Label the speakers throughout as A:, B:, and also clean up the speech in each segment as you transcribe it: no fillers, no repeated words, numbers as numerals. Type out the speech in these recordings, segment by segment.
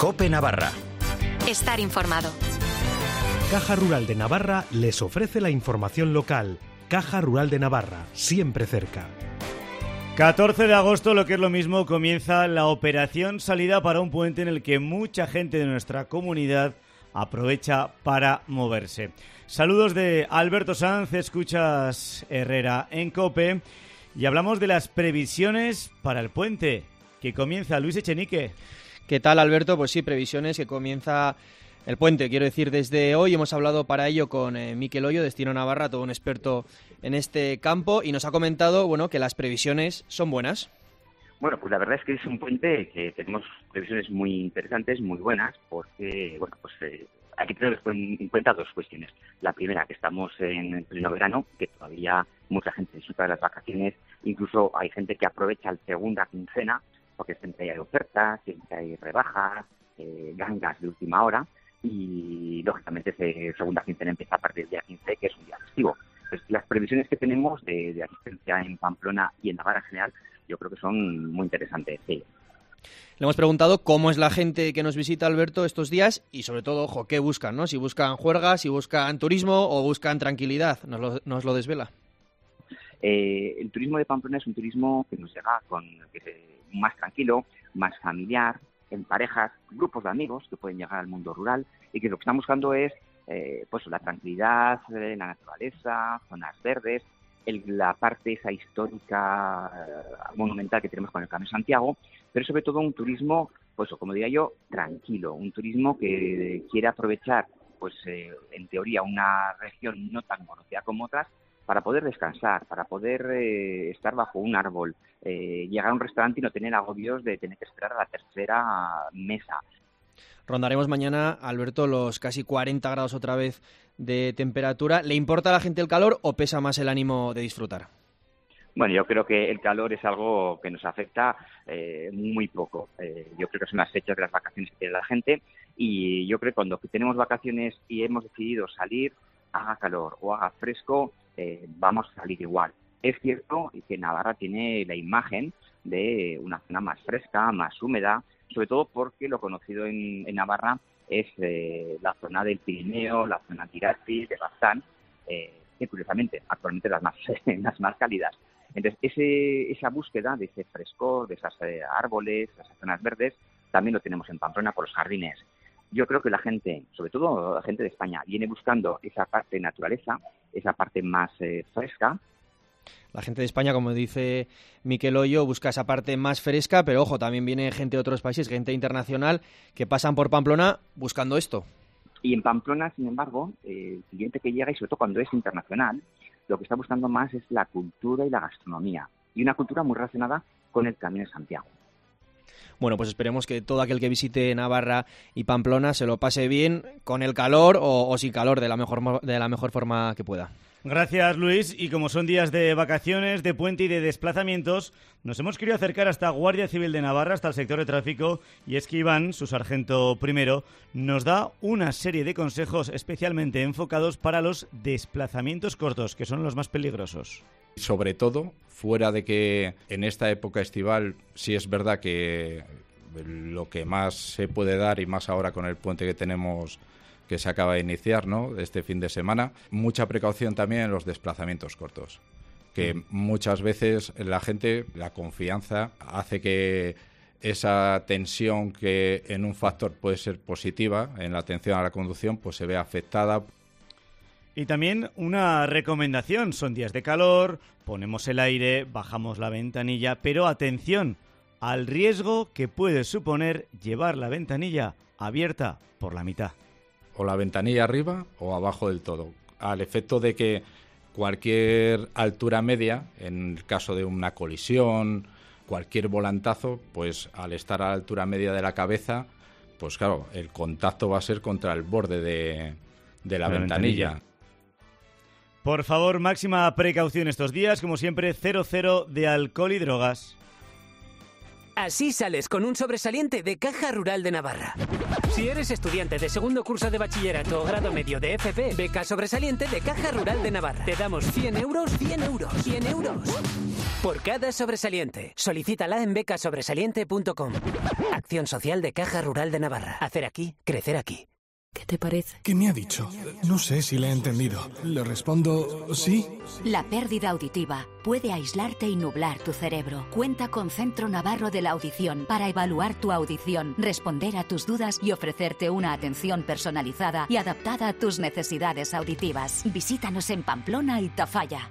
A: COPE Navarra.
B: Estar informado.
C: Caja Rural de Navarra les ofrece la información local. Caja Rural de Navarra, siempre cerca.
D: 14 de agosto, lo que es lo mismo, comienza la operación salida para un puente en el que mucha gente de nuestra comunidad aprovecha para moverse. Saludos de Alberto Sanz, escuchas Herrera en COPE y hablamos de las previsiones para el puente que comienza. Luis Echenique.
E: ¿Qué tal, Alberto? Pues sí, previsiones que comienza el puente, quiero decir, desde hoy. Hemos hablado para ello con Mikel Hoyo, Destino Navarra, todo un experto en este campo, y nos ha comentado, bueno, que las previsiones son buenas.
F: Bueno, pues la verdad es que es un puente que tenemos previsiones muy interesantes, muy buenas, porque, bueno, pues hay que tener en cuenta dos cuestiones. La primera, que estamos en pleno verano, que todavía mucha gente disfruta de las vacaciones, incluso hay gente que aprovecha la segunda quincena, porque siempre hay ofertas, siempre hay rebajas, gangas de última hora, y lógicamente esa segunda quincena empieza a partir del día 15, que es un día festivo. Entonces, las previsiones que tenemos de asistencia en Pamplona y en Navarra en general, yo creo que son muy interesantes, sí.
E: Le hemos preguntado cómo es la gente que nos visita, Alberto, estos días y, sobre todo, ojo, qué buscan, ¿no? Si buscan juerga, si buscan turismo o buscan tranquilidad. Nos lo desvela.
F: El turismo de Pamplona es un turismo que nos llega más tranquilo, más familiar, en parejas, grupos de amigos que pueden llegar al mundo rural y que lo que están buscando es pues la tranquilidad, la naturaleza, zonas verdes, la parte esa histórica monumental que tenemos con el Camino de Santiago, pero sobre todo un turismo, pues como diría yo, tranquilo, un turismo que quiere aprovechar, pues en teoría, una región no tan conocida como otras, para poder descansar, para poder estar bajo un árbol, llegar a un restaurante y no tener agobios de tener que esperar a la tercera mesa.
E: Rondaremos mañana, Alberto, los casi 40 grados otra vez de temperatura. ¿Le importa a la gente el calor o pesa más el ánimo de disfrutar?
F: Bueno, yo creo que el calor es algo que nos afecta muy poco. Yo creo que son las fechas de las vacaciones que tiene la gente y yo creo que cuando tenemos vacaciones y hemos decidido salir, haga calor o haga fresco, vamos a salir igual. Es cierto que Navarra tiene la imagen de una zona más fresca, más húmeda, sobre todo porque lo conocido en Navarra es la zona del Pirineo, la zona Tirasi, de Baztán, que curiosamente actualmente las más cálidas. Entonces, esa búsqueda de ese frescor, de esos árboles, de esas zonas verdes, también lo tenemos en Pamplona por los jardines. Yo creo que la gente, sobre todo la gente de España, viene buscando esa parte de naturaleza, esa parte más fresca.
E: La gente de España, como dice Mikel Hoyo, busca esa parte más fresca, pero ojo, también viene gente de otros países, gente internacional, que pasan por Pamplona buscando esto.
F: Y en Pamplona, sin embargo, el cliente que llega, y sobre todo cuando es internacional, lo que está buscando más es la cultura y la gastronomía. Y una cultura muy relacionada con el Camino de Santiago.
E: Bueno, pues esperemos que todo aquel que visite Navarra y Pamplona se lo pase bien con el calor o sin calor, de la mejor forma que pueda.
D: Gracias, Luis. Y como son días de vacaciones, de puente y de desplazamientos, nos hemos querido acercar hasta Guardia Civil de Navarra, hasta el sector de tráfico, y es que Iván, su sargento primero, nos da una serie de consejos especialmente enfocados para los desplazamientos cortos, que son los más peligrosos.
G: Sobre todo, fuera de que en esta época estival sí es verdad que lo que más se puede dar, y más ahora con el puente que tenemos que se acaba de iniciar, ¿no?, este fin de semana, mucha precaución también en los desplazamientos cortos, que muchas veces la gente, la confianza, hace que esa tensión que en un factor puede ser positiva, en la atención a la conducción, pues se ve afectada.
D: Y también una recomendación, son días de calor, ponemos el aire, bajamos la ventanilla, pero atención al riesgo que puede suponer llevar la ventanilla abierta por la mitad.
G: O la ventanilla arriba o abajo del todo, al efecto de que cualquier altura media, en el caso de una colisión, cualquier volantazo, pues al estar a la altura media de la cabeza, pues claro, el contacto va a ser contra el borde de la ventanilla.
D: Por favor, máxima precaución estos días, como siempre, 00 de alcohol y drogas.
A: Así sales con un sobresaliente de Caja Rural de Navarra. Si eres estudiante de segundo curso de bachillerato o grado medio de FP, beca sobresaliente de Caja Rural de Navarra. Te damos 100 euros, 100 euros, 100 euros. Por cada sobresaliente. Solicítala en becasobresaliente.com. Acción social de Caja Rural de Navarra. Hacer aquí, crecer aquí.
H: ¿Qué te parece?
I: ¿Qué me ha dicho? No sé si le he entendido. ¿Le respondo sí?
J: La pérdida auditiva puede aislarte y nublar tu cerebro. Cuenta con Centro Navarro de la Audición para evaluar tu audición, responder a tus dudas y ofrecerte una atención personalizada y adaptada a tus necesidades auditivas. Visítanos en Pamplona y Tafalla.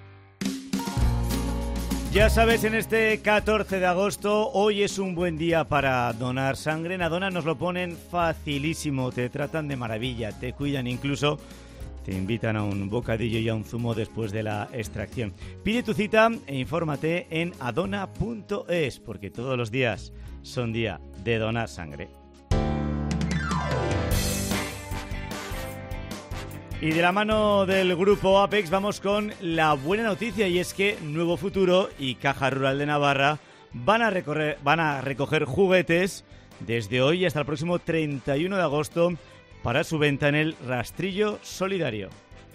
D: Ya sabes, en este 14 de agosto, hoy es un buen día para donar sangre. En Adona nos lo ponen facilísimo, te tratan de maravilla, te cuidan, incluso te invitan a un bocadillo y a un zumo después de la extracción. Pide tu cita e infórmate en adona.es, porque todos los días son día de donar sangre. Y de la mano del grupo Apex vamos con la buena noticia, y es que Nuevo Futuro y Caja Rural de Navarra van a recoger juguetes desde hoy hasta el próximo 31 de agosto para su venta en el Rastrillo Solidario.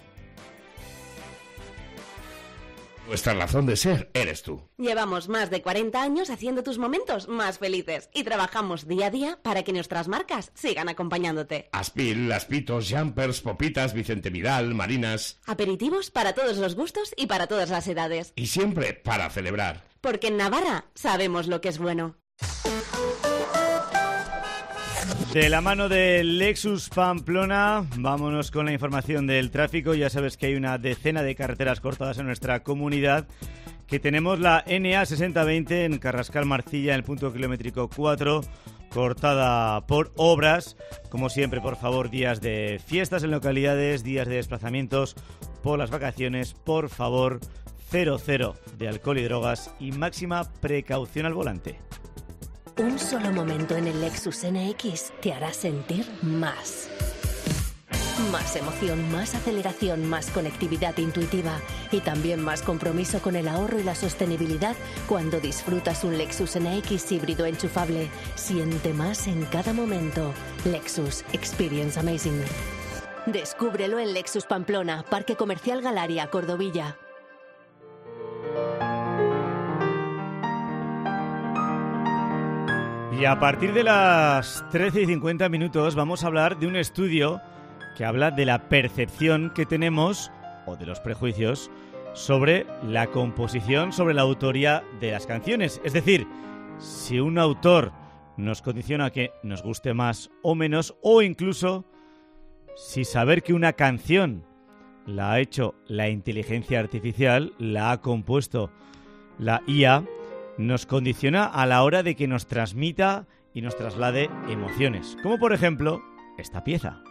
K: Nuestra razón de ser eres tú.
L: Llevamos más de 40 años haciendo tus momentos más felices y trabajamos día a día para que nuestras marcas sigan acompañándote.
K: Aspil, Aspitos, Jumpers, Popitas, Vicente Vidal, Marinas.
L: Aperitivos para todos los gustos y para todas las edades.
K: Y siempre para celebrar.
L: Porque en Navarra sabemos lo que es bueno.
D: De la mano de Lexus Pamplona, vámonos con la información del tráfico. Ya sabes que hay una decena de carreteras cortadas en nuestra comunidad, que tenemos la NA 6020 en Carrascal Marcilla, en el punto kilométrico 4, cortada por obras. Como siempre, por favor, días de fiestas en localidades, días de desplazamientos por las vacaciones, por favor, 0 de alcohol y drogas y máxima precaución al volante.
H: Un solo momento en el Lexus NX te hará sentir más. Más emoción, más aceleración, más conectividad intuitiva y también más compromiso con el ahorro y la sostenibilidad cuando disfrutas un Lexus NX híbrido enchufable. Siente más en cada momento. Lexus Experience Amazing. Descúbrelo en Lexus Pamplona, Parque Comercial Galaria, Cordovilla.
D: Y a partir de las 13:50 vamos a hablar de un estudio que habla de la percepción que tenemos, o de los prejuicios, sobre la composición, sobre la autoría de las canciones. Es decir, si un autor nos condiciona a que nos guste más o menos, o incluso si saber que una canción la ha hecho la inteligencia artificial, la ha compuesto la IA, nos condiciona a la hora de que nos transmita y nos traslade emociones, como por ejemplo esta pieza.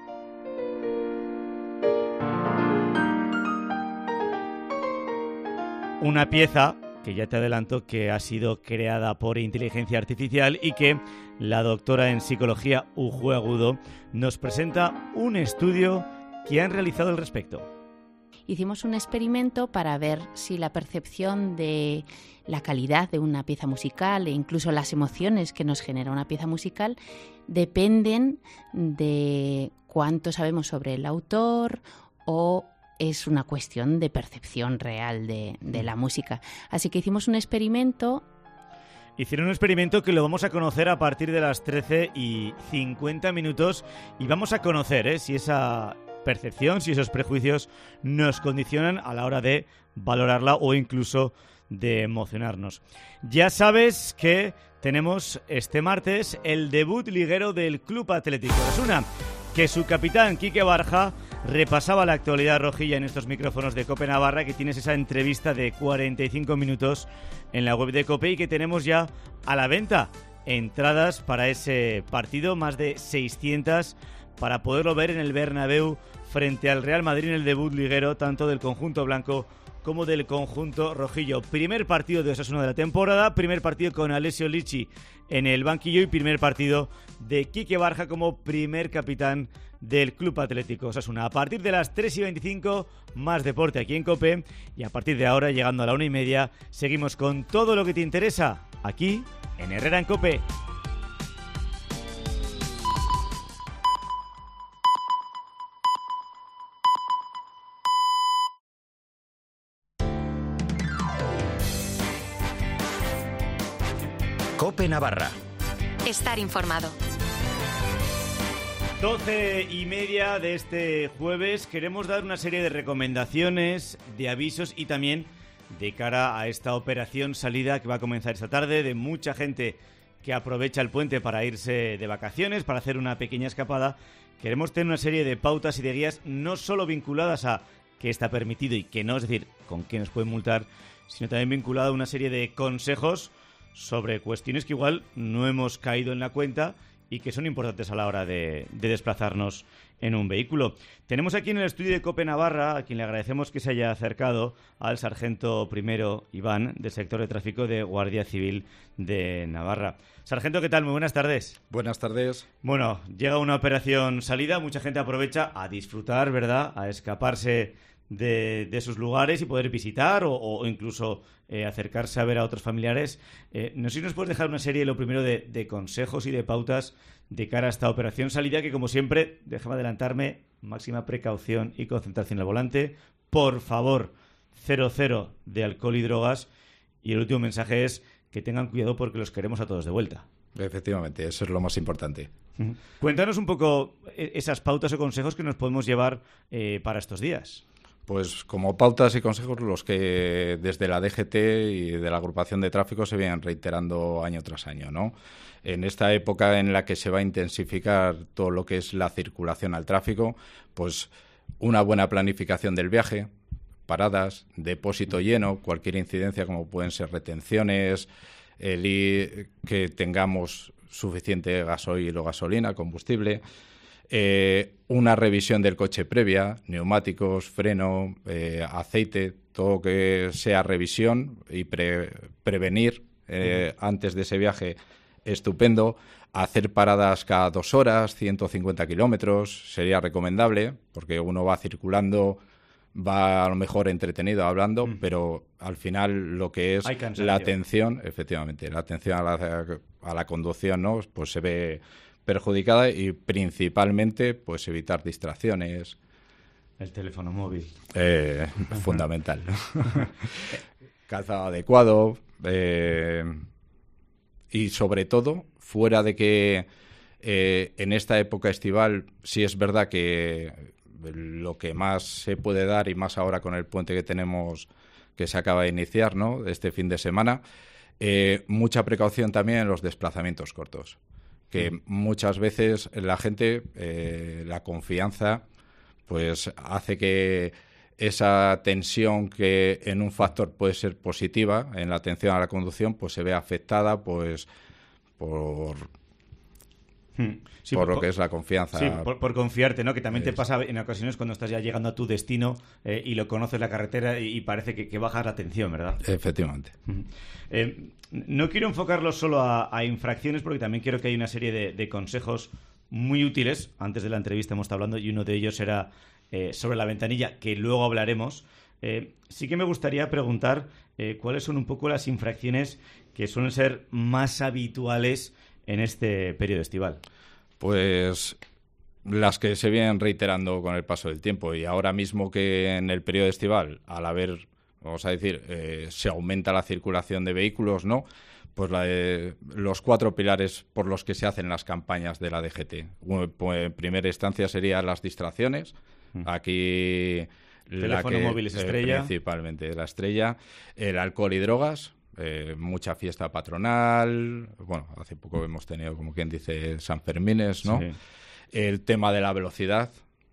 D: Una pieza que ya te adelanto que ha sido creada por inteligencia artificial y que la doctora en psicología Ujue Agudo nos presenta un estudio que han realizado al respecto.
M: Hicimos un experimento para ver si la percepción de la calidad de una pieza musical e incluso las emociones que nos genera una pieza musical dependen de cuánto sabemos sobre el autor o es una cuestión de percepción real de la música. Así que hicimos un experimento.
D: Hicieron un experimento que lo vamos a conocer a partir de las 13:50 y vamos a conocer si esa percepción, si esos prejuicios nos condicionan a la hora de valorarla o incluso de emocionarnos. Ya sabes que tenemos este martes el debut liguero del Club Atlético Osasuna, que su capitán Quique Barja repasaba la actualidad rojilla en estos micrófonos de COPE Navarra, que tienes esa entrevista de 45 minutos en la web de COPE y que tenemos ya a la venta entradas para ese partido, más de 600 para poderlo ver en el Bernabéu frente al Real Madrid en el debut liguero tanto del conjunto blanco como del conjunto rojillo. Primer partido de Osasuna de la temporada, primer partido con Alessio Lici en el banquillo y primer partido de Quique Barja como primer capitán del Club Atlético Osasuna. A partir de las 3:25, más deporte aquí en COPE y a partir de ahora, llegando a la 1:30, seguimos con todo lo que te interesa aquí en Herrera en COPE.
B: COPE Navarra. Estar informado.
D: 12:30 de este jueves. Queremos dar una serie de recomendaciones, de avisos y también de cara a esta operación salida que va a comenzar esta tarde, de mucha gente que aprovecha el puente para irse de vacaciones, para hacer una pequeña escapada. Queremos tener una serie de pautas y de guías no solo vinculadas a qué está permitido y qué no, es decir, con qué nos pueden multar, sino también vinculada a una serie de consejos sobre cuestiones que igual no hemos caído en la cuenta y que son importantes a la hora de desplazarnos en un vehículo. Tenemos aquí en el estudio de COPE Navarra, a quien le agradecemos que se haya acercado, al sargento primero Iván, del sector de tráfico de Guardia Civil de Navarra. Sargento, ¿qué tal? Muy buenas tardes.
G: Buenas tardes.
D: Bueno, llega una operación salida, mucha gente aprovecha a disfrutar, ¿verdad?, a escaparse de sus lugares y poder visitar o incluso acercarse a ver a otros familiares. No sé si nos puedes dejar una serie, lo primero, de consejos y de pautas de cara a esta operación salida, que como siempre, déjame adelantarme, máxima precaución y concentración al volante. Por favor, 0 de alcohol y drogas. Y el último mensaje es que tengan cuidado porque los queremos a todos de vuelta.
G: Efectivamente, eso es lo más importante.
D: Cuéntanos un poco esas pautas o consejos que nos podemos llevar para estos días.
G: Pues como pautas y consejos los que desde la DGT y de la agrupación de tráfico se vienen reiterando año tras año, ¿no? En esta época en la que se va a intensificar todo lo que es la circulación al tráfico, pues una buena planificación del viaje, paradas, depósito lleno, cualquier incidencia como pueden ser retenciones, que tengamos suficiente gasoil o gasolina, combustible. Una revisión del coche previa, neumáticos, freno, aceite, todo que sea revisión y prevenir antes de ese viaje, estupendo. Hacer paradas cada 2 horas, 150 kilómetros, sería recomendable, porque uno va circulando, va a lo mejor entretenido hablando, pero al final lo que es la atención, efectivamente, la atención a la conducción, ¿no?, pues se ve perjudicada y principalmente pues evitar distracciones.
D: El teléfono móvil.
G: Fundamental. Calzado adecuado y sobre todo fuera de que en esta época estival sí es verdad que lo que más se puede dar, y más ahora con el puente que tenemos que se acaba de iniciar, ¿no?, este fin de semana, mucha precaución también en los desplazamientos cortos, que muchas veces la gente, la confianza, pues hace que esa tensión que en un factor puede ser positiva en la atención a la conducción, pues se ve afectada pues por lo que es la confianza.
D: Sí, por confiarte, ¿no? Que también te pasa en ocasiones cuando estás ya llegando a tu destino y lo conoces la carretera y parece que bajas la tensión, ¿verdad?
G: Efectivamente.
D: No quiero enfocarlo solo a infracciones, porque también quiero que hay una serie de consejos muy útiles. Antes de la entrevista hemos estado hablando y uno de ellos era sobre la ventanilla, que luego hablaremos. Sí que me gustaría preguntar cuáles son un poco las infracciones que suelen ser más habituales en este periodo estival.
G: Pues las que se vienen reiterando con el paso del tiempo, y ahora mismo que en el periodo estival, al haber, vamos a decir, se aumenta la circulación de vehículos, ¿no?, pues los 4 pilares por los que se hacen las campañas de la DGT. Pues en primera instancia serían las distracciones. Aquí
D: teléfono móvil es estrella.
G: Principalmente la estrella. El alcohol y drogas. Mucha fiesta patronal. Bueno, hace poco hemos tenido, como quien dice, San Fermines, ¿no? Sí. El tema de la velocidad.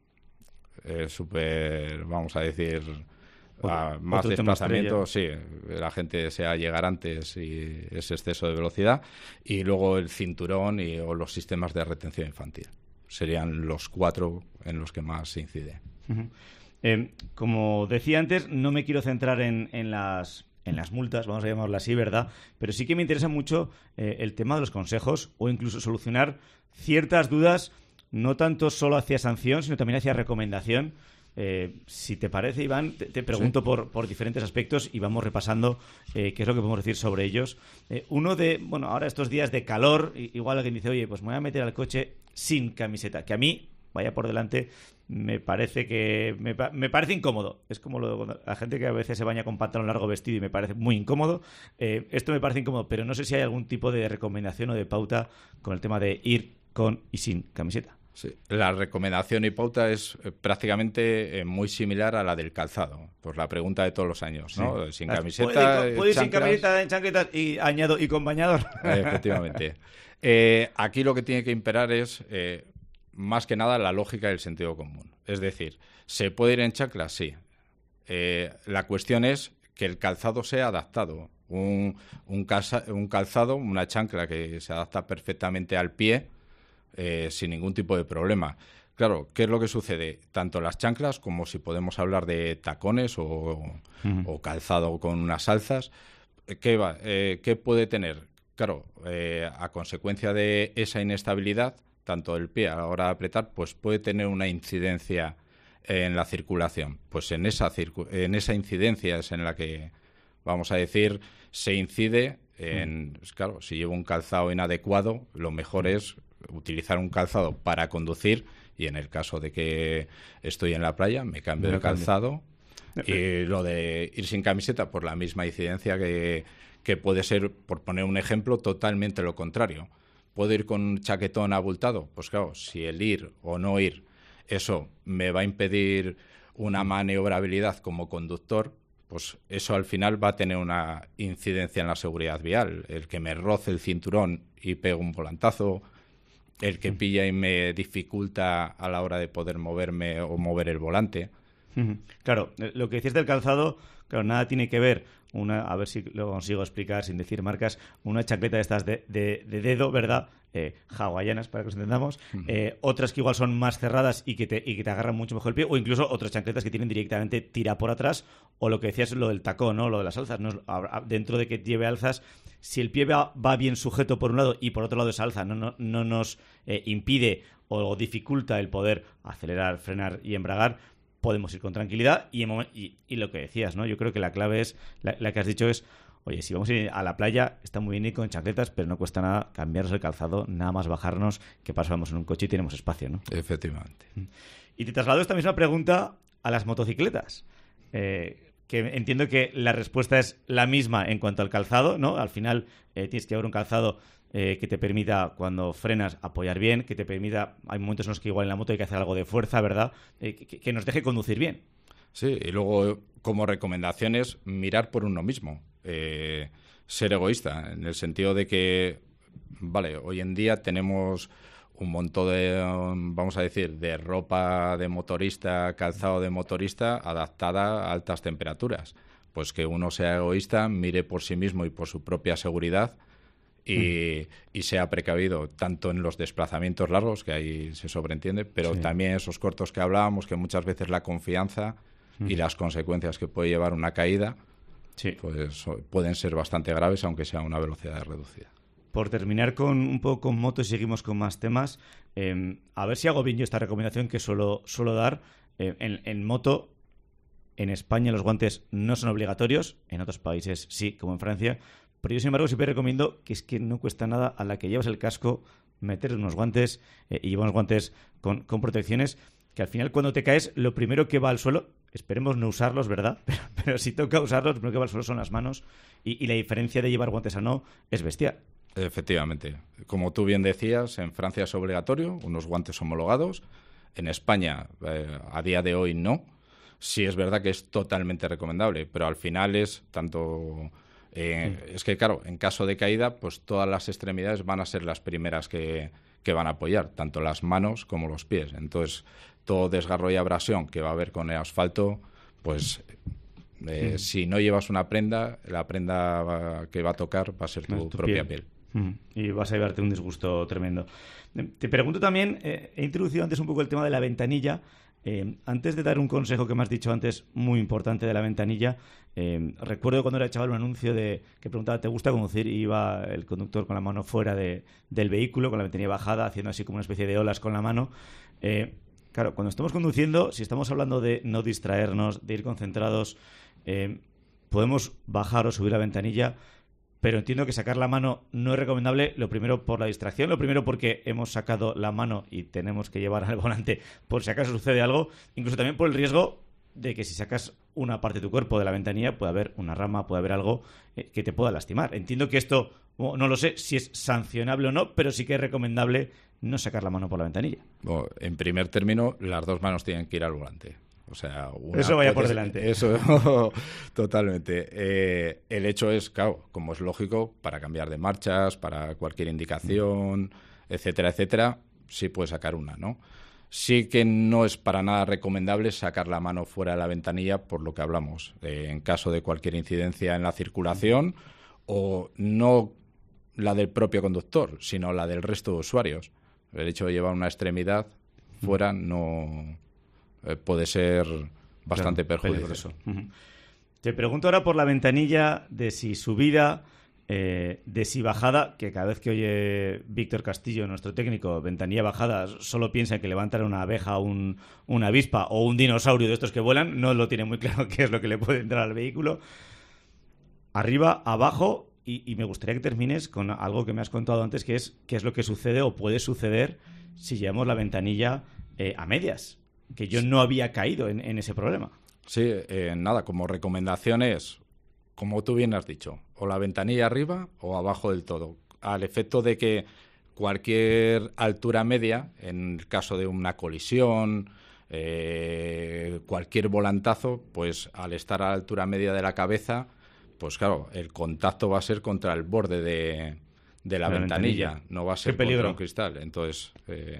G: Súper, vamos a decir, más desplazamiento. Sí, la gente desea llegar antes y ese exceso de velocidad. Y luego el cinturón o los sistemas de retención infantil. Serían los 4 en los que más se incide.
D: Como decía antes, no me quiero centrar en las multas, vamos a llamarlo así, ¿verdad? Pero sí que me interesa mucho el tema de los consejos o incluso solucionar ciertas dudas, no tanto solo hacia sanción, sino también hacia recomendación. Si te parece, Iván, te pregunto por diferentes aspectos y vamos repasando qué es lo que podemos decir sobre ellos. Uno ahora estos días de calor, igual alguien dice, oye, pues me voy a meter al coche sin camiseta, que a mí, vaya por delante, me parece incómodo. Es como la gente que a veces se baña con pantalón largo vestido y me parece muy incómodo. Esto me parece incómodo, pero no sé si hay algún tipo de recomendación o de pauta con el tema de ir con y sin camiseta.
G: Sí. La recomendación y pauta es prácticamente muy similar a la del calzado, pues la pregunta de todos los años, ¿no? Sí. Sin camiseta,
D: ¿puedo ir sin camiseta, en chancletas y añado y con bañador?
G: Efectivamente. Aquí lo que tiene que imperar es más que nada la lógica y el sentido común. Es decir, ¿se puede ir en chanclas? Sí. La cuestión es que el calzado sea adaptado. Un calzado, una chancla que se adapta perfectamente al pie, sin ningún tipo de problema. Claro, ¿qué es lo que sucede? Tanto las chanclas como si podemos hablar de tacones o calzado con unas alzas, ¿qué puede tener? Claro, a consecuencia de esa inestabilidad, tanto el pie a la hora de apretar, pues puede tener una incidencia en la circulación. Pues en esa incidencia es en la que, vamos a decir, se incide claro, si llevo un calzado inadecuado, lo mejor es utilizar un calzado para conducir y en el caso de que estoy en la playa me cambio de calzado. Y lo de ir sin camiseta por la misma incidencia que puede ser, por poner un ejemplo, totalmente lo contrario. ¿Puedo ir con un chaquetón abultado? Pues claro, si el ir o no ir, eso me va a impedir una maniobrabilidad como conductor, pues eso al final va a tener una incidencia en la seguridad vial. El que me roce el cinturón y pegue un volantazo, el que pilla y me dificulta a la hora de poder moverme o mover el volante.
D: Claro, lo que decías del calzado, claro, nada tiene que ver, a ver si lo consigo explicar sin decir marcas, una chancleta de estas de dedo, ¿verdad? Hawaianas, para que nos entendamos, otras que igual son más cerradas y que te agarran mucho mejor el pie, o incluso otras chancletas que tienen directamente tira por atrás, o lo que decías, lo del tacón, ¿no? Lo de las alzas, ¿no? Dentro de que lleve alzas, si el pie va bien sujeto por un lado y por otro lado esa alza no nos impide o dificulta el poder acelerar, frenar y embragar, podemos ir con tranquilidad y lo que decías, ¿no? Yo creo que la clave es, la que has dicho es, oye, si vamos a ir a la playa, está muy bien ir con chancletas, pero no cuesta nada cambiarnos el calzado, nada más bajarnos, que pasamos en un coche y tenemos espacio, ¿no?
G: Efectivamente.
D: Y te traslado esta misma pregunta a las motocicletas, que entiendo que la respuesta es la misma en cuanto al calzado, ¿no? Al final tienes que llevar un calzado que te permita, cuando frenas, apoyar bien, que te permita, hay momentos en los que igual en la moto hay que hacer algo de fuerza, ¿verdad? Que nos deje conducir bien.
G: Sí, y luego como recomendaciones, mirar por uno mismo, ser egoísta, en el sentido de que, vale, hoy en día tenemos un montón de, vamos a decir, de ropa de motorista, calzado de motorista adaptada a altas temperaturas. Pues que uno sea egoísta, mire por sí mismo y por su propia seguridad y sea precavido tanto en los desplazamientos largos, que ahí se sobreentiende, pero también esos cortos que hablábamos, que muchas veces la confianza y las consecuencias que puede llevar una caída pues pueden ser bastante graves, aunque sea a una velocidad reducida.
D: Por terminar un poco con motos y seguimos con más temas, a ver si hago bien yo esta recomendación que suelo dar. En moto, en España los guantes no son obligatorios, en otros países sí, como en Francia, pero yo sin embargo siempre recomiendo que es que no cuesta nada a la que llevas el casco meter unos guantes y llevar unos guantes con protecciones, que al final cuando te caes lo primero que va al suelo, esperemos no usarlos, ¿verdad? Pero si toca usarlos, lo primero que va al suelo son las manos y la diferencia de llevar guantes a no es bestial.
G: Efectivamente. Como tú bien decías, en Francia es obligatorio, unos guantes homologados. En España, a día de hoy, no. Sí es verdad que es totalmente recomendable, pero al final es tanto... Es que, claro, en caso de caída, pues todas las extremidades van a ser las primeras que van a apoyar, tanto las manos como los pies. Entonces, todo desgarro y abrasión que va a haber con el asfalto, pues... si no llevas una prenda, la prenda que va a tocar va a ser tu propia piel.
D: Y vas a llevarte un disgusto tremendo. Te pregunto también, he introducido antes un poco el tema de la ventanilla. Antes de dar un consejo que me has dicho antes, muy importante de la ventanilla, recuerdo cuando era chaval un anuncio que preguntaba, ¿te gusta conducir? Y iba el conductor con la mano fuera del vehículo, con la ventanilla bajada, haciendo así como una especie de olas con la mano. claro, cuando estamos conduciendo, si estamos hablando de no distraernos, de ir concentrados, podemos bajar o subir la ventanilla, pero entiendo que sacar la mano no es recomendable, lo primero por la distracción, lo primero porque hemos sacado la mano y tenemos que llevar al volante por si acaso sucede algo, incluso también por el riesgo de que si sacas una parte de tu cuerpo de la ventanilla puede haber una rama, puede haber algo que te pueda lastimar. Entiendo que esto, no lo sé si es sancionable o no, pero sí que es recomendable no sacar la mano por la ventanilla.
G: Bueno, en primer término, las dos manos tienen que ir al volante. O sea,
D: eso vaya por delante.
G: Eso, totalmente. El hecho es, claro, como es lógico, para cambiar de marchas, para cualquier indicación, etcétera, etcétera, sí puedes sacar una, ¿no? Sí que no es para nada recomendable sacar la mano fuera de la ventanilla, por lo que hablamos, en caso de cualquier incidencia en la circulación, o no la del propio conductor, sino la del resto de usuarios. El hecho de llevar una extremidad fuera no... puede ser bastante perjudicial.
D: Te pregunto ahora por la ventanilla, de si subida, de si bajada, que cada vez que oye Víctor Castillo, nuestro técnico, ventanilla bajada, solo piensa que levantar una abeja, una avispa o un dinosaurio de estos que vuelan, no lo tiene muy claro qué es lo que le puede entrar al vehículo. Arriba, abajo, y me gustaría que termines con algo que me has contado antes, que es qué es lo que sucede o puede suceder si llevamos la ventanilla a medias. Que yo no había caído en ese problema.
G: Sí, nada, como recomendaciones, como tú bien has dicho, o la ventanilla arriba o abajo del todo, al efecto de que cualquier altura media, en el caso de una colisión, cualquier volantazo, pues al estar a la altura media de la cabeza, pues claro, el contacto va a ser contra el borde de la ventanilla, no va a ser contra un cristal. Entonces...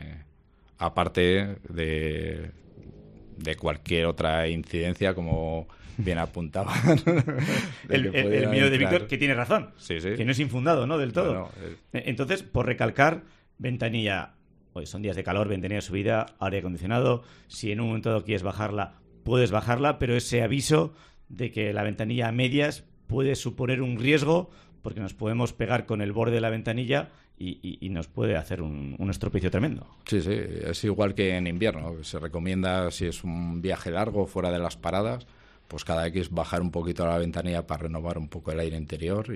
G: aparte de cualquier otra incidencia, como bien apuntaba.
D: el miedo de Víctor, que tiene razón,
G: sí.
D: Que no es infundado, ¿no? Del todo.
G: Bueno,
D: Entonces, por recalcar, ventanilla, hoy son días de calor, ventanilla subida, aire acondicionado, si en un momento dado quieres bajarla, puedes bajarla, pero ese aviso de que la ventanilla a medias puede suponer un riesgo, porque nos podemos pegar con el borde de la ventanilla y nos puede hacer un estropicio tremendo.
G: Sí, es igual que en invierno. Se recomienda, si es un viaje largo fuera de las paradas, pues cada X bajar un poquito a la ventanilla para renovar un poco el aire interior.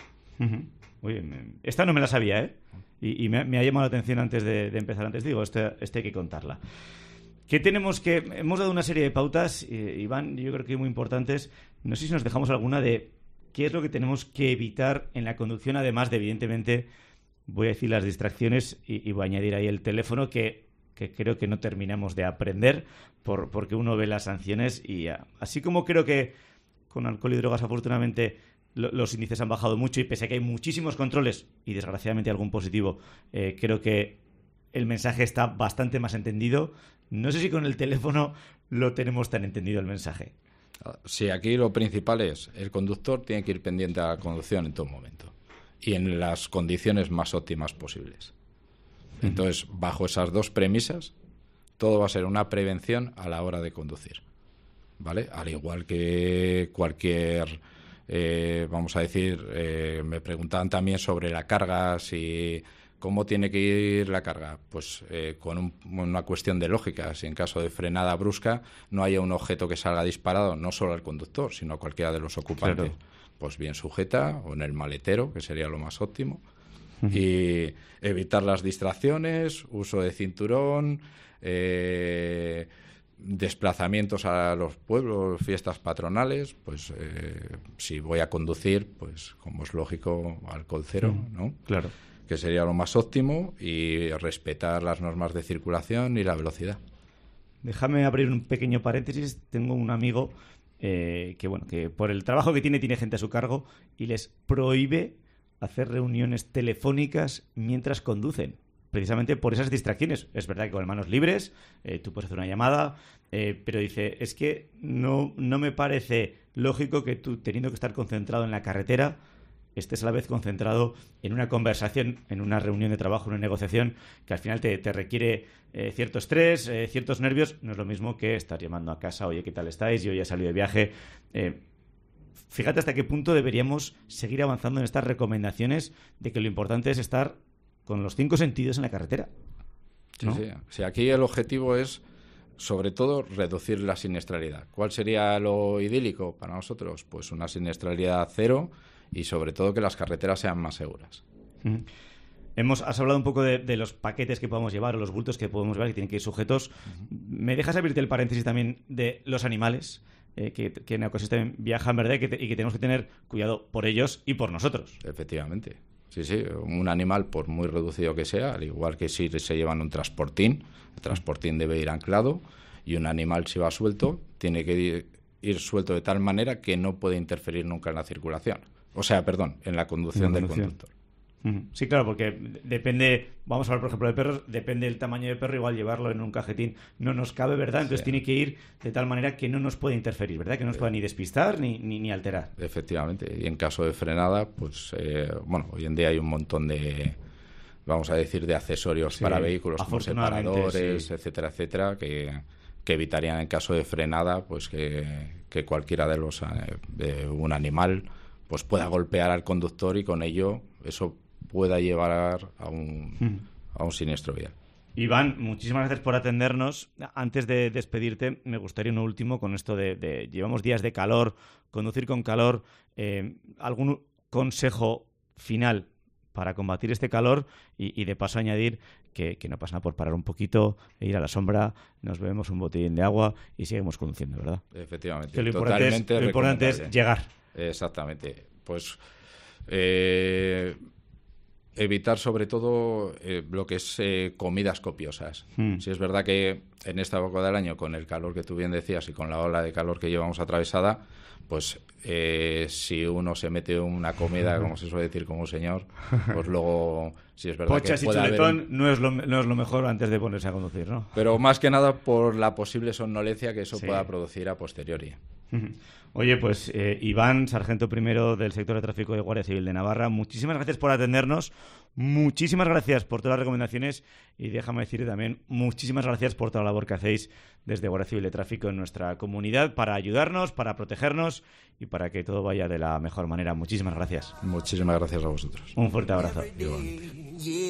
D: Muy bien. Esta no me la sabía, ¿eh? Y me ha llamado la atención antes de empezar. Antes digo, este hay que contarla. Hemos dado una serie de pautas, Iván, yo creo que muy importantes. No sé si nos dejamos alguna de qué es lo que tenemos que evitar en la conducción, además de, evidentemente, voy a decir las distracciones y voy a añadir ahí el teléfono, que creo que no terminamos de aprender porque uno ve las sanciones y así como creo que con alcohol y drogas afortunadamente los índices han bajado mucho y pese a que hay muchísimos controles y desgraciadamente algún positivo, creo que el mensaje está bastante más entendido. No sé si con el teléfono lo tenemos tan entendido el mensaje.
G: Sí, aquí lo principal es el conductor tiene que ir pendiente a la conducción en todo momento y en las condiciones más óptimas posibles. Entonces, bajo esas dos premisas, todo va a ser una prevención a la hora de conducir, ¿vale? Al igual que cualquier, vamos a decir, me preguntaban también sobre la carga, si cómo tiene que ir la carga. Pues con una cuestión de lógica, si en caso de frenada brusca no haya un objeto que salga disparado, no solo al conductor, sino a cualquiera de los ocupantes. Claro. Pues bien sujeta o en el maletero, que sería lo más óptimo. Y evitar las distracciones, uso de cinturón, desplazamientos a los pueblos, fiestas patronales, pues si voy a conducir, pues como es lógico, alcohol cero, ¿no?
D: Claro.
G: Que sería lo más óptimo, y respetar las normas de circulación y la velocidad.
D: Déjame abrir un pequeño paréntesis. Tengo un amigo que por el trabajo que tiene gente a su cargo y les prohíbe hacer reuniones telefónicas mientras conducen, precisamente por esas distracciones. Es verdad que con manos libres tú puedes hacer una llamada, pero dice, es que no me parece lógico que tú, teniendo que estar concentrado en la carretera, estés a la vez concentrado en una conversación, en una reunión de trabajo, en una negociación, que al final te requiere cierto estrés, ciertos nervios. No es lo mismo que estar llamando a casa, oye, ¿qué tal estáis? Yo ya he salido de viaje. Fíjate hasta qué punto deberíamos seguir avanzando en estas recomendaciones de que lo importante es estar con los 5 sentidos en la carretera, ¿no?
G: Sí. Aquí el objetivo es sobre todo, reducir la siniestralidad. ¿Cuál sería lo idílico para nosotros? Pues una siniestralidad cero y, sobre todo, que las carreteras sean más seguras.
D: Has hablado un poco de los paquetes que podemos llevar o los bultos que podemos llevar que tienen que ir sujetos. ¿Me dejas abrirte el paréntesis también de los animales que en el ecosistema viajan, verdad? Y que tenemos que tener cuidado por ellos y por nosotros.
G: Efectivamente. Sí. Un animal, por muy reducido que sea, al igual que si se llevan un transportín, el transportín debe ir anclado, y un animal, si va suelto, tiene que ir suelto de tal manera que no puede interferir nunca en la circulación. En la conducción del conductor.
D: Sí, claro, porque depende, vamos a hablar por ejemplo de perros, depende del tamaño del perro, igual llevarlo en un cajetín no nos cabe, ¿verdad? Entonces tiene que ir de tal manera que no nos puede interferir, ¿verdad? Que no nos pueda ni despistar ni alterar.
G: Efectivamente, y en caso de frenada, pues hoy en día hay un montón de, vamos a decir, de accesorios para vehículos, como separadores, etcétera, que evitarían en caso de frenada pues que cualquiera de un animal pues pueda golpear al conductor y con ello eso pueda llevar a un siniestro vial.
D: Iván, muchísimas gracias por atendernos. Antes de despedirte, me gustaría uno último con esto de llevamos días de calor, conducir con calor. ¿Algún consejo final para combatir este calor? Y de paso añadir que no pasa nada por parar un poquito, ir a la sombra, nos bebemos un botellín de agua y seguimos conduciendo, ¿verdad?
G: Efectivamente.
D: Que lo importante es llegar.
G: Exactamente. Pues evitar sobre todo lo que es comidas copiosas. Si es verdad que en esta época del año, con el calor que tú bien decías y con la ola de calor que llevamos atravesada, pues si uno se mete una comida, como se suele decir, como un señor, pues luego, si es verdad
D: pochas
G: que
D: y chuletón no es lo mejor antes de ponerse a conducir, ¿no?
G: Pero más que nada por la posible somnolencia que eso pueda producir a posteriori.
D: Oye, pues Iván, sargento primero del sector de tráfico de Guardia Civil de Navarra, muchísimas gracias por atendernos, muchísimas gracias por todas las recomendaciones y déjame decir también muchísimas gracias por toda la labor que hacéis desde Guardia Civil de Tráfico en nuestra comunidad para ayudarnos, para protegernos y para que todo vaya de la mejor manera. Muchísimas gracias.
G: Muchísimas gracias a vosotros.
D: Un fuerte abrazo.
G: Igualmente.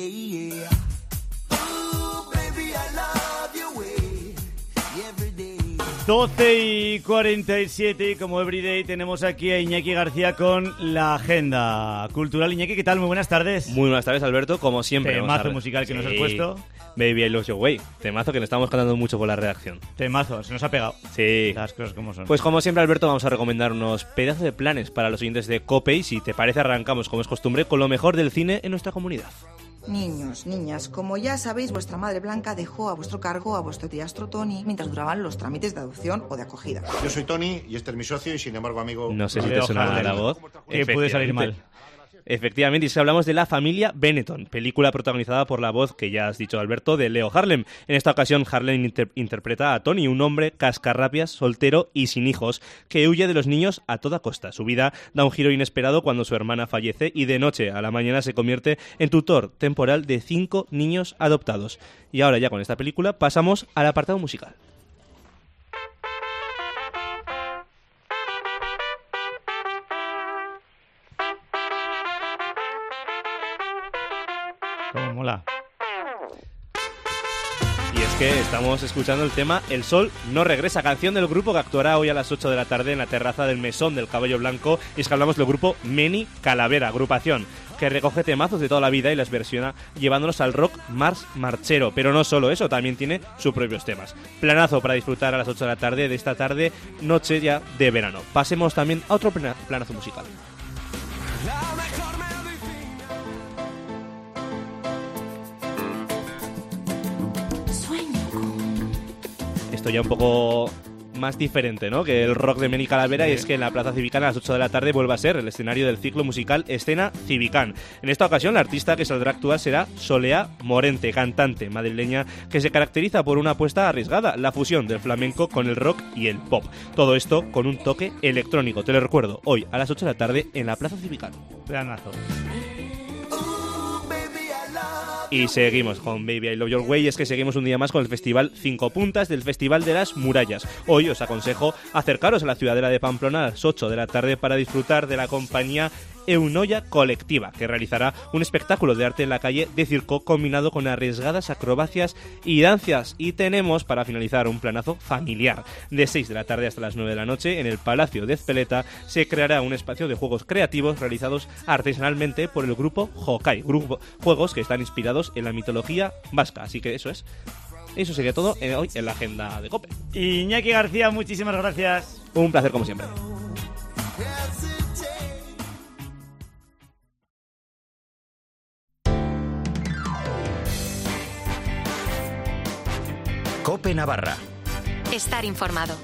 D: 12:47 y como everyday tenemos aquí a Iñaki García con la agenda cultural. Iñaki, ¿qué tal? Muy buenas tardes.
N: Muy buenas tardes, Alberto, como siempre.
D: Temazo musical que nos has puesto.
N: Baby I Love Your Way, temazo que nos estamos cantando mucho por la redacción.
D: Temazo, se nos ha pegado.
N: Sí.
D: Las cosas como son.
N: Pues como siempre, Alberto, vamos a recomendar unos pedazos de planes para los oyentes de COPE y si te parece arrancamos, como es costumbre, con lo mejor del cine en nuestra comunidad.
O: Niños, niñas, como ya sabéis, vuestra madre Blanca dejó a vuestro cargo a vuestro tía Tony mientras duraban los trámites de adopción o de acogida.
P: Yo soy Tony y este es mi socio y sin embargo, amigo...
N: No sé si te suena la voz.
D: Puede salir mal.
N: Efectivamente, y si hablamos de La familia Benetton, película protagonizada por la voz, que ya has dicho, Alberto, de Leo Harlem. En esta ocasión, Harlem interpreta a Tony, un hombre cascarrabias, soltero y sin hijos, que huye de los niños a toda costa. Su vida da un giro inesperado cuando su hermana fallece y de noche a la mañana se convierte en tutor temporal de 5 niños adoptados. Y ahora ya con esta película pasamos al apartado musical.
D: Cómo mola.
N: Y es que estamos escuchando el tema El Sol no regresa, canción del grupo que actuará hoy a las 8 de la tarde en la terraza del Mesón del Caballo Blanco. Y es que hablamos del grupo Meni Calavera, agrupación que recoge temazos de toda la vida y las versiona llevándonos al rock más marchero. Pero no solo eso, también tiene sus propios temas. Planazo para disfrutar a las 8 de la tarde de esta tarde, noche ya de verano. Pasemos también a otro planazo musical. Esto ya un poco más diferente, ¿no?, que el rock de Meni Calavera, y es que en la Plaza Civicana a las 8 de la tarde vuelve a ser el escenario del ciclo musical Escena Civicán. En esta ocasión la artista que saldrá a actuar será Solea Morente, cantante madrileña que se caracteriza por una apuesta arriesgada, la fusión del flamenco con el rock y el pop. Todo esto con un toque electrónico. Te lo recuerdo, hoy a las 8 de la tarde en la Plaza Civicana.
D: Planazo.
N: Y seguimos con Baby I Love Your Way, y es que seguimos un día más con el Festival 5 Puntas del Festival de las Murallas. Hoy os aconsejo acercaros a la ciudadela de Pamplona a las 8 de la tarde para disfrutar de la compañía Eunoia Colectiva, que realizará un espectáculo de arte en la calle de circo combinado con arriesgadas acrobacias y danzas. Y tenemos, para finalizar, un planazo familiar. De 6 de la tarde hasta las 9 de la noche, en el Palacio de Ezpeleta, se creará un espacio de juegos creativos realizados artesanalmente por el grupo Hokai, juegos que están inspirados en la mitología vasca. Así que eso sería todo hoy en la agenda de COPE.
D: Iñaki García, muchísimas gracias.
N: Un placer como siempre.
B: COPE Navarra. Estar informado.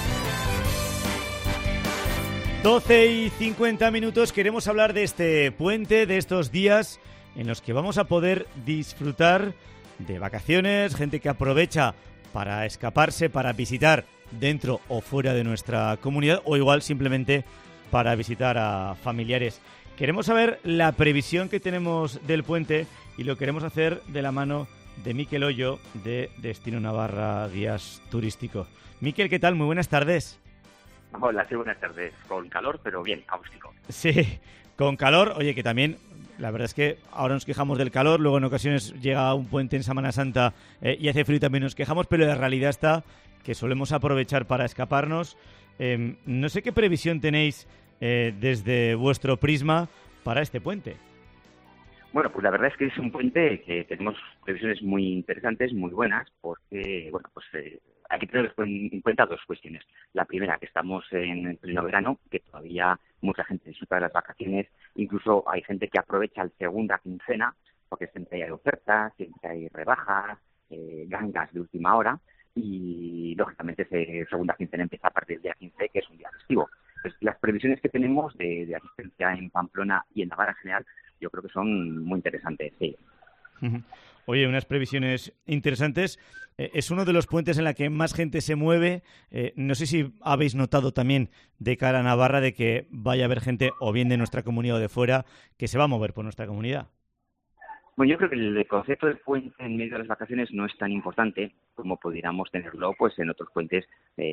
D: 12:50. Queremos hablar de este puente, de estos días en los que vamos a poder disfrutar de vacaciones, gente que aprovecha para escaparse, para visitar dentro o fuera de nuestra comunidad, o igual simplemente para visitar a familiares. Queremos saber la previsión que tenemos del puente y lo queremos hacer de la mano de Mikel Hoyo, de Destino Navarra Guías Turístico. Mikel, ¿qué tal? Muy buenas tardes.
F: Hola, sí, buenas tardes. Con calor, pero bien, acústico.
D: Sí, con calor. Oye, que también, la verdad es que ahora nos quejamos del calor, luego en ocasiones llega un puente en Semana Santa y hace frío y también nos quejamos, pero la realidad está que solemos aprovechar para escaparnos. No sé qué previsión tenéis desde vuestro prisma para este puente.
F: Bueno, pues la verdad es que es un puente que tenemos previsiones muy interesantes, muy buenas, porque, bueno, pues hay que tener en cuenta dos cuestiones. La primera, que estamos en pleno verano, que todavía mucha gente disfruta de las vacaciones, incluso hay gente que aprovecha la segunda quincena, porque siempre hay ofertas, siempre hay rebajas, gangas de última hora, y lógicamente esa segunda quincena empieza a partir del día 15, que es un día festivo. Pues las previsiones que tenemos de asistencia en Pamplona y en Navarra en general, yo creo que son muy interesantes, sí.
D: Oye, unas previsiones interesantes. Es uno de los puentes en la que más gente se mueve. No sé si habéis notado también de cara a Navarra de que vaya a haber gente o bien de nuestra comunidad o de fuera que se va a mover por nuestra comunidad.
F: Bueno, yo creo que el concepto del puente en medio de las vacaciones no es tan importante como pudiéramos tenerlo pues en otros puentes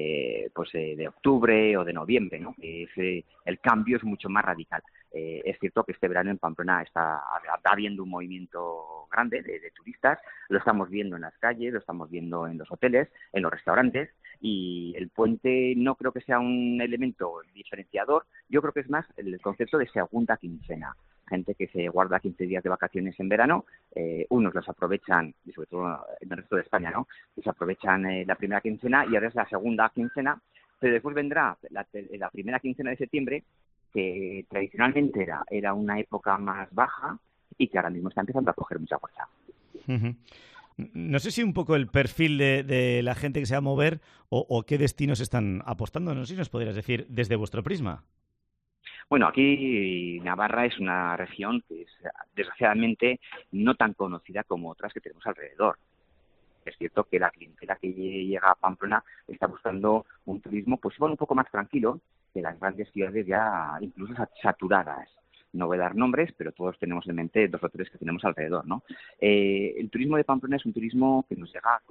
F: de octubre o de noviembre, ¿no? El cambio es mucho más radical. Es cierto que este verano en Pamplona está habiendo un movimiento grande de turistas, lo estamos viendo en las calles, lo estamos viendo en los hoteles, en los restaurantes, y el puente no creo que sea un elemento diferenciador, yo creo que es más el concepto de segunda quincena. Gente que se guarda 15 días de vacaciones en verano, unos los aprovechan, y sobre todo en el resto de España, ¿no? Que se aprovechan la primera quincena y ahora es la segunda quincena, pero después vendrá la primera quincena de septiembre, que tradicionalmente era una época más baja y que ahora mismo está empezando a coger mucha fuerza.
D: Uh-huh. No sé si un poco el perfil de la gente que se va a mover o qué destinos están apostando, no sé si nos podrías decir desde vuestro prisma.
F: Bueno, aquí Navarra es una región que es, desgraciadamente, no tan conocida como otras que tenemos alrededor. Es cierto que la clientela que llega a Pamplona está buscando un turismo, pues bueno, un poco más tranquilo que las grandes ciudades ya incluso saturadas. No voy a dar nombres, pero todos tenemos en mente 2 o 3 que tenemos alrededor, ¿no? El turismo de Pamplona es un turismo que nos llega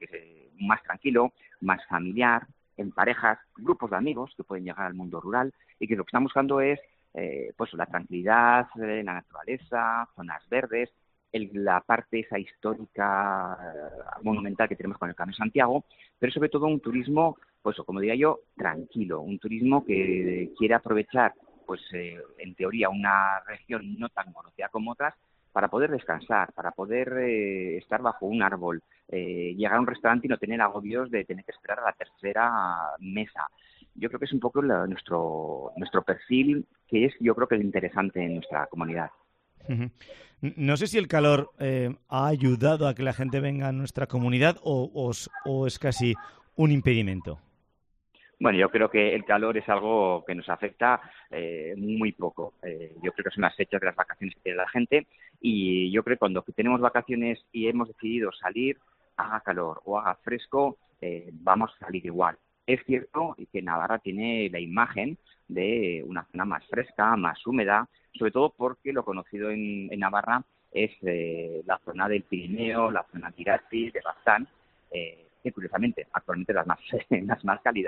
F: más tranquilo, más familiar, en parejas, grupos de amigos que pueden llegar al mundo rural y que lo que están buscando es pues la tranquilidad, la naturaleza, zonas verdes, la parte esa histórica monumental que tenemos con el Camino de Santiago, pero sobre todo un turismo, pues como diría yo, tranquilo, un turismo que quiere aprovechar, pues en teoría una región no tan conocida como otras, para poder descansar, para poder estar bajo un árbol, llegar a un restaurante y no tener agobios de tener que esperar a la tercera mesa. Yo creo que es un poco nuestro perfil, que es yo creo que el interesante en nuestra comunidad.
D: Uh-huh. No sé si el calor ha ayudado a que la gente venga a nuestra comunidad o es casi un impedimento.
F: Bueno, yo creo que el calor es algo que nos afecta muy poco. Yo creo que son las fechas de las vacaciones que tiene la gente y yo creo que cuando tenemos vacaciones y hemos decidido salir, haga calor o haga fresco, vamos a salir igual. Es cierto que Navarra tiene la imagen de una zona más fresca, más húmeda, sobre todo porque lo conocido en Navarra es la zona del Pirineo, la zona de Irati, de Baztán, que curiosamente actualmente las más cálidas.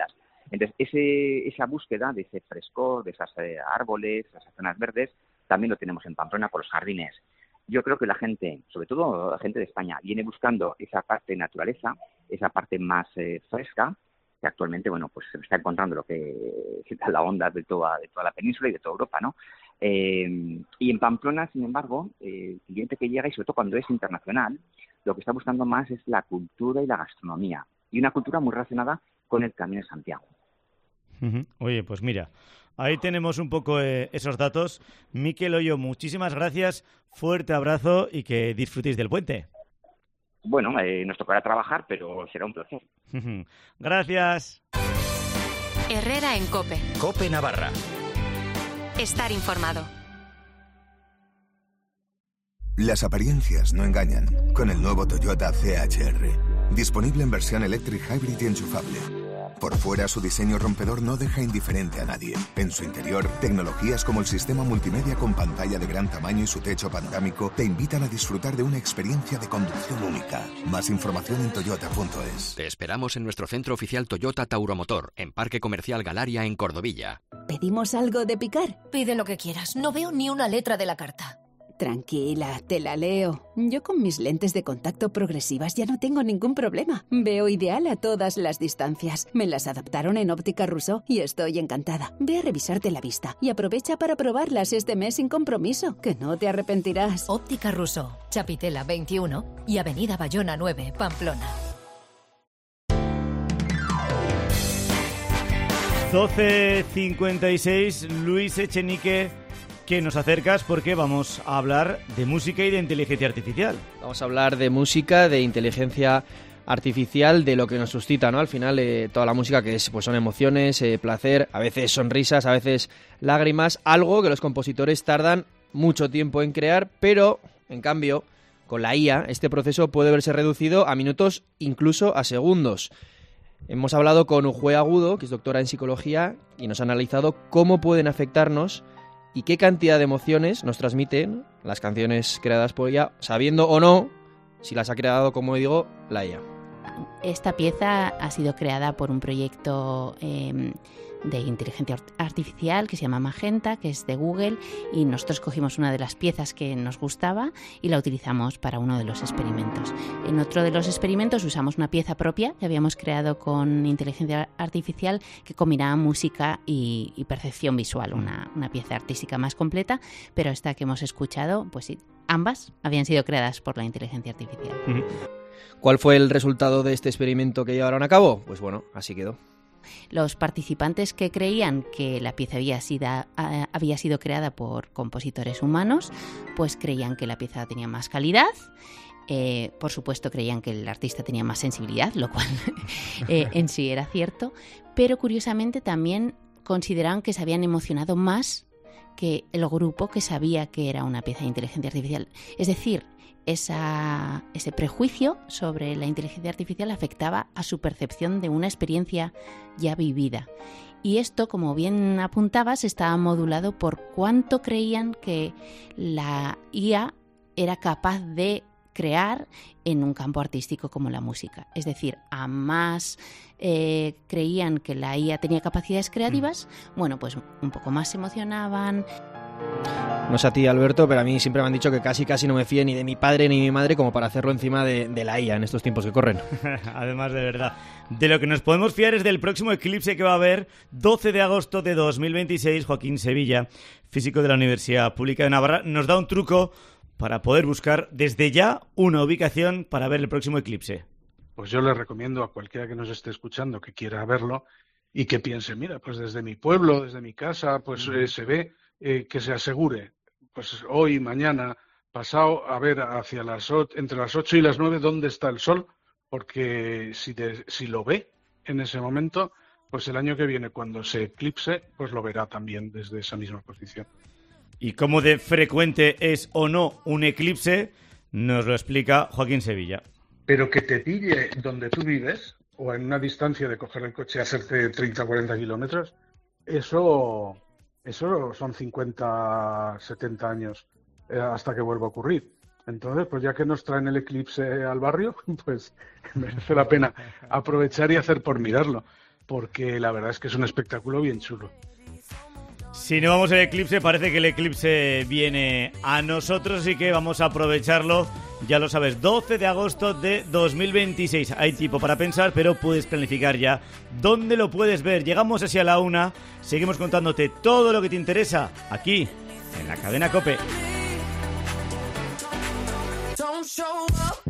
F: Entonces, esa búsqueda de ese frescor, de esos árboles, esas zonas verdes, también lo tenemos en Pamplona por los jardines. Yo creo que la gente, sobre todo la gente de España, viene buscando esa parte de naturaleza, esa parte más fresca, que actualmente, bueno, pues se está encontrando lo que da la onda de toda la península y de toda Europa, ¿no? Y en Pamplona, sin embargo, el cliente que llega, y sobre todo cuando es internacional, lo que está buscando más es la cultura y la gastronomía, y una cultura muy relacionada con el Camino de Santiago.
D: Oye, pues mira, ahí tenemos un poco esos datos. Mikel Oyo, muchísimas gracias, fuerte abrazo y que disfrutéis del puente.
F: Bueno, nos tocará trabajar, pero será un placer.
D: Gracias.
B: Herrera en COPE.
C: COPE Navarra.
B: Estar informado.
Q: Las apariencias no engañan. Con el nuevo Toyota CHR. Disponible en versión Electric Hybrid y enchufable. Por fuera, su diseño rompedor no deja indiferente a nadie. En su interior, tecnologías como el sistema multimedia con pantalla de gran tamaño y su techo panorámico te invitan a disfrutar de una experiencia de conducción única. Más información en toyota.es.
R: Te esperamos en nuestro centro oficial Toyota Tauromotor, en Parque Comercial Galaria, en Cordovilla.
S: ¿Pedimos algo de picar?
T: Pide lo que quieras. No veo ni una letra de la carta.
S: Tranquila, te la leo. Yo con mis lentes de contacto progresivas ya no tengo ningún problema. Veo ideal a todas las distancias. Me las adaptaron en Óptica Rousseau y estoy encantada. Ve a revisarte la vista y aprovecha para probarlas este mes sin compromiso, que no te arrepentirás.
T: Óptica Rousseau, Chapitela 21 y Avenida Bayona 9, Pamplona.
D: 12:56, Luis Echenique, que nos acercas porque vamos a hablar de música y de inteligencia artificial.
E: Vamos a hablar de música, de inteligencia artificial, de lo que nos suscita, ¿no? Al final, toda la música que es, pues son emociones, placer, a veces sonrisas, a veces lágrimas, algo que los compositores tardan mucho tiempo en crear, pero, en cambio, con la IA, este proceso puede verse reducido a minutos, incluso a segundos. Hemos hablado con Ujue Agudo, que es doctora en psicología, y nos ha analizado cómo pueden afectarnos y qué cantidad de emociones nos transmiten las canciones creadas por ella, sabiendo o no si las ha creado, como digo, la IA.
M: Esta pieza ha sido creada por un proyecto de inteligencia artificial que se llama Magenta, que es de Google, y nosotros cogimos una de las piezas que nos gustaba y la utilizamos para uno de los experimentos. En otro de los experimentos usamos una pieza propia que habíamos creado con inteligencia artificial que combinaba música y percepción visual, una pieza artística más completa, pero esta que hemos escuchado, pues sí, ambas habían sido creadas por la inteligencia artificial.
E: ¿Cuál fue el resultado de este experimento que llevaron a cabo? Pues bueno, así quedó.
M: Los participantes que creían que la pieza había sido creada por compositores humanos, pues creían que la pieza tenía más calidad. Por supuesto, creían que el artista tenía más sensibilidad, lo cual en sí era cierto. Pero curiosamente también consideraban que se habían emocionado más que el grupo que sabía que era una pieza de inteligencia artificial. Es decir, ese prejuicio sobre la inteligencia artificial afectaba a su percepción de una experiencia ya vivida. Y esto, como bien apuntabas, estaba modulado por cuánto creían que la IA era capaz de crear en un campo artístico como la música. Es decir, a más creían que la IA tenía capacidades creativas, bueno, pues un poco más se emocionaban.
E: No sé a ti, Alberto, pero a mí siempre me han dicho que casi no me fíe ni de mi padre ni de mi madre como para hacerlo encima de la IA en estos tiempos que corren.
D: Además, de verdad, de lo que nos podemos fiar es del próximo eclipse que va a haber 12 de agosto de 2026. Joaquín Sevilla, físico de la Universidad Pública de Navarra, nos da un truco para poder buscar desde ya una ubicación para ver el próximo eclipse.
U: Pues yo le recomiendo a cualquiera que nos esté escuchando que quiera verlo y que piense, mira, pues desde mi pueblo, desde mi casa, pues se ve, que se asegure, pues hoy, mañana, pasado, a ver hacia entre las 8 y las 9 dónde está el sol, porque si lo ve en ese momento, pues el año que viene, cuando se eclipse, pues lo verá también desde esa misma posición.
D: Y cómo de frecuente es o no un eclipse, nos lo explica Joaquín Sevilla.
U: Pero que te pille donde tú vives, o en una distancia de coger el coche a hacerte 30 o 40 kilómetros, eso son 50, 70 años hasta que vuelva a ocurrir. Entonces, pues ya que nos traen el eclipse al barrio, pues merece la pena aprovechar y hacer por mirarlo. porque la verdad es que es un espectáculo bien chulo.
D: Si no vamos al eclipse, parece que el eclipse viene a nosotros, así que vamos a aprovecharlo. Ya lo sabes, 12 de agosto de 2026. Hay tiempo para pensar, pero puedes planificar ya dónde lo puedes ver. Llegamos así a la 1, seguimos contándote todo lo que te interesa aquí, en la cadena COPE.
A: Don't show up.